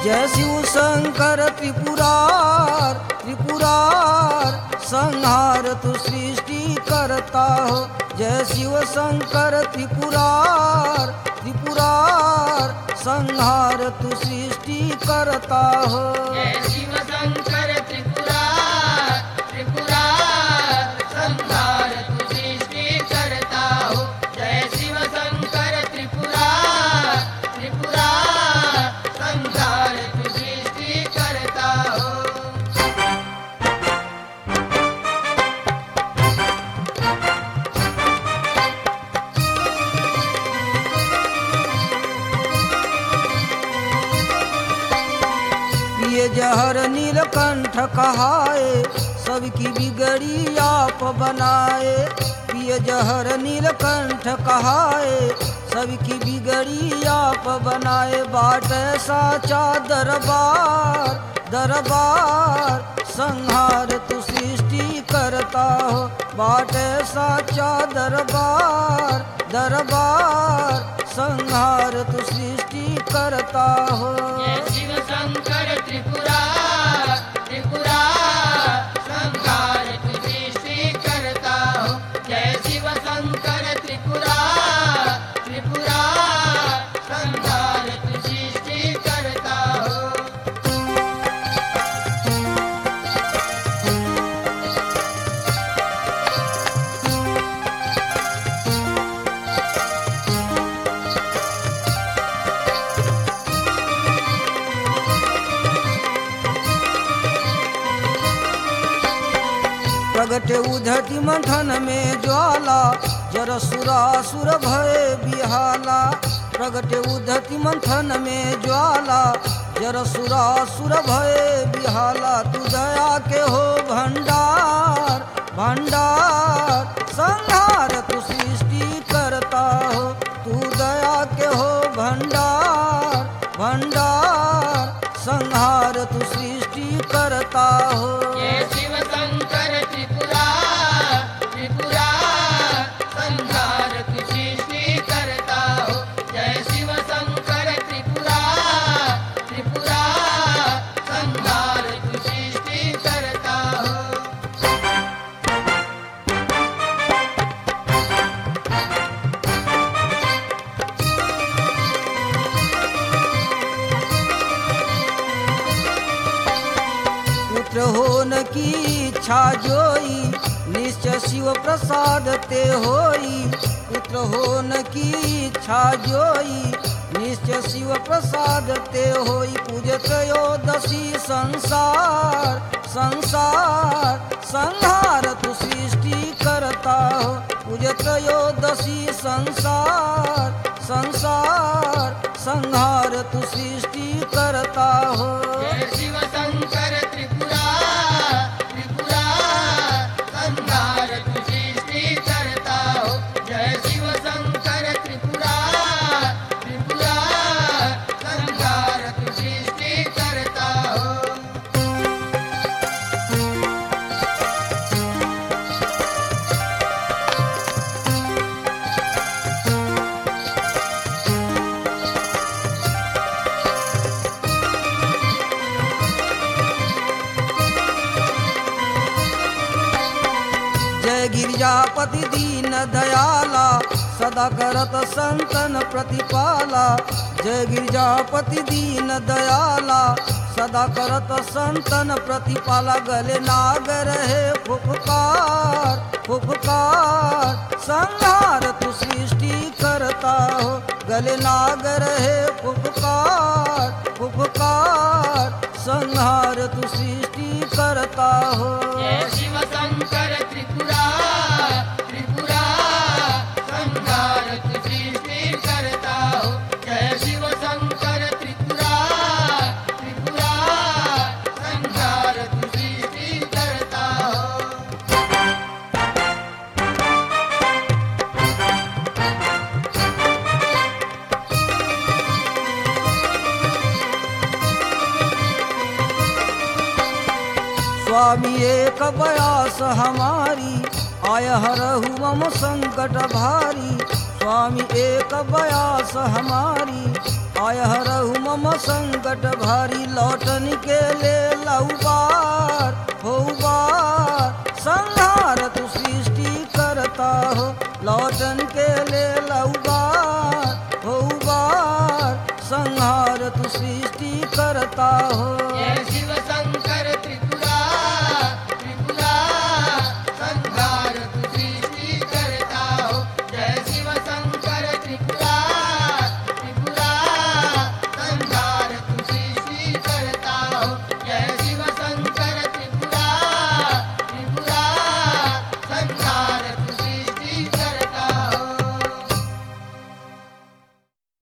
जय शिव शंकर त्रिपुरार त्रिपुरार संहार तू सृष्टि करता हो। जय शिव शंकर त्रिपुरार त्रिपुरार संहार तू सृष्टि करता हो। जय शिव शंकर त्रिपुरार त्रिपुरार संहार तू सृष्टि करता हो। जय शिव शंकर त्रिपुरार त्रिपुरार संहार तू सृष्टि करता हो। ये जहर नीलकंठ कहाए सबकी बिगड़ी आप बनाए। पिय जहर नीलकंठ कहाए सबकी बिगड़ी आप बनाए। बाट साचा दरबार दरबार संहार तू सृष्टि करता हो। बाट साचा दरबार दरबार संहार तू सृष्टि करता हो। जय शिव शंकर त्रिपुरार त्रिपुरार संहार तू सृष्टि करता हो। जय शिव शंकर त्रिपुरार त्रिपुरार संहार तू सृष्टि करता हो। प्रगटे उधति मंथन में ज्वाला जर सुरासुर भय बिहाला। प्रगटे उधति मंथन में ज्वाला जर सुरासुर भय बिहाला। तू दया के हो भंडार भंडार संहार तू सृष्टि करता हो। तू दया के हो भंडार भंडार संहार तू सृष्टि करता हो। जय शिव शंकर त्रिपुरार त्रिपुरार संहार तू सृष्टि करता हो। जय शिव शंकर त्रिपुरार त्रिपुरार संहार तू सृष्टि करता हो। पुत्र होन की इच्छा जोई निश्चय शिव प्रसाद ते होई। पुत्र होन की इच्छा जोई निश्चय शिव प्रसाद ते होई। पूजत त्रयोदशी संसार संसार संहार तू सृष्टि करता हो। पूजत त्रयोदशी संसार संसार संहार तू सृष्टि करता हो। जय शिव शंकर त्रिपुरार त्रिपुरार संहार तू सृष्टि करता हो। जय शिव शंकर त्रिपुरार त्रिपुरार संहार तू सृष्टि करता हो। जय गिरिजापति दीन दयाला सदा करत संतन प्रतिपाला। जय गिरिजापति दीन दयाला सदा करत संतन प्रतिपाला। गले नाग रहे फुफकार फुफकार संहार तू सृष्टि करता हो। गले नाग रहे फुफकार फुफकार संहार तू सृष्टि करता हो। जय शिव शंकर त्रिपुरार त्रिपुरार संहार तू सृष्टि करता हो। जय शिव शंकर त्रिपुरार त्रिपुरार संहार तू सृष्टि करता हो। स्वामी एक बयास हमारी आय हरहु मम संकट भारी। स्वामी एक बयास हमारी आय हरहु मम संकट भारी लौटन के ले लौबार हो बार संहार तू सृष्टि करता हो लौटन के ले लौबार हो बार संहार तू सृष्टि करता हो।